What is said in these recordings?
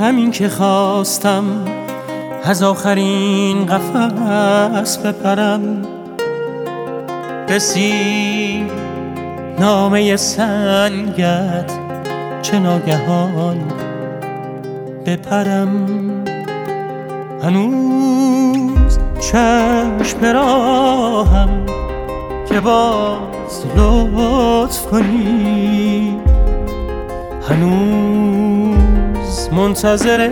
همین که خواستم از آخرین قفس بپرم، رسید نامه سنگت چه ناگهان بپرم. هنوز چشم به راهم که باز لطف کنی، هنوز منتظر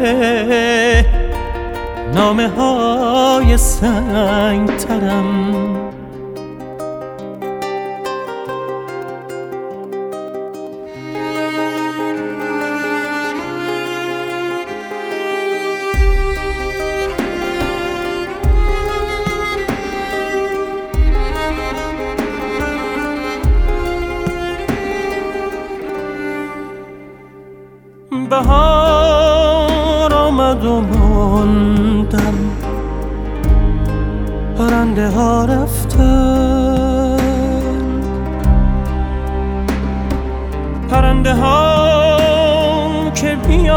نامه های سنگ ترم. بهار آمد و موندم، پرنده ها رفتن، پرنده ها که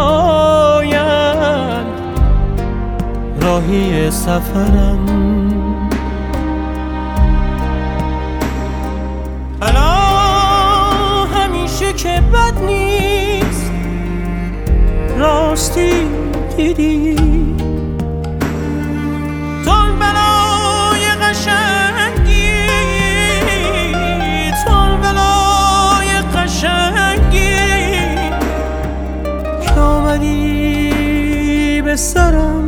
بیاین راهی سفرم. الان همیشه که بد نیست، راستی دیدی تون بلای قشنگی، تون بلای قشنگی که آمدی به سرم.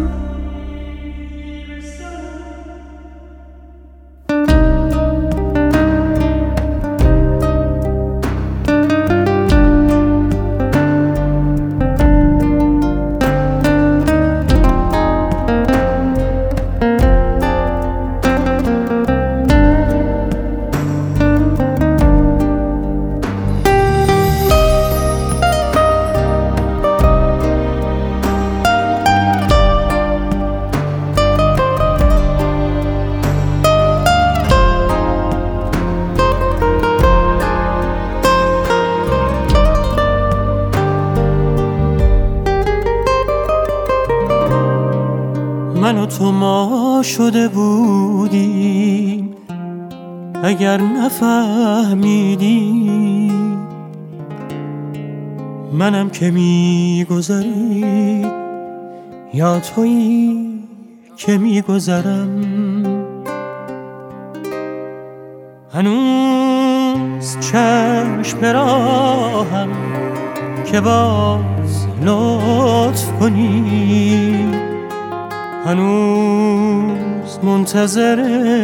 من و تو ما شده بودیم اگر نفهمیدی، منم که میگذری یا تویی که میگذرم. هنوز چشم به راهم که باز لطف کنی، هنوز منتظر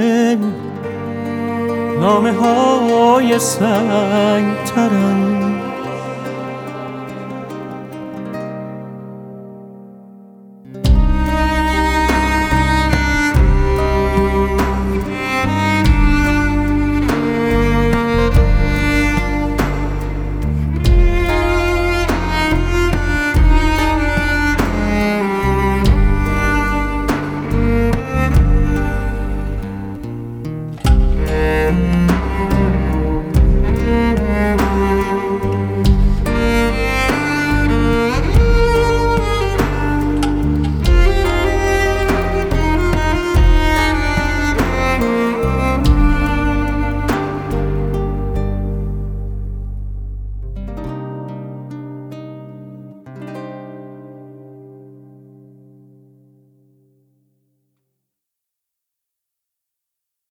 نامه های سنگ ترم.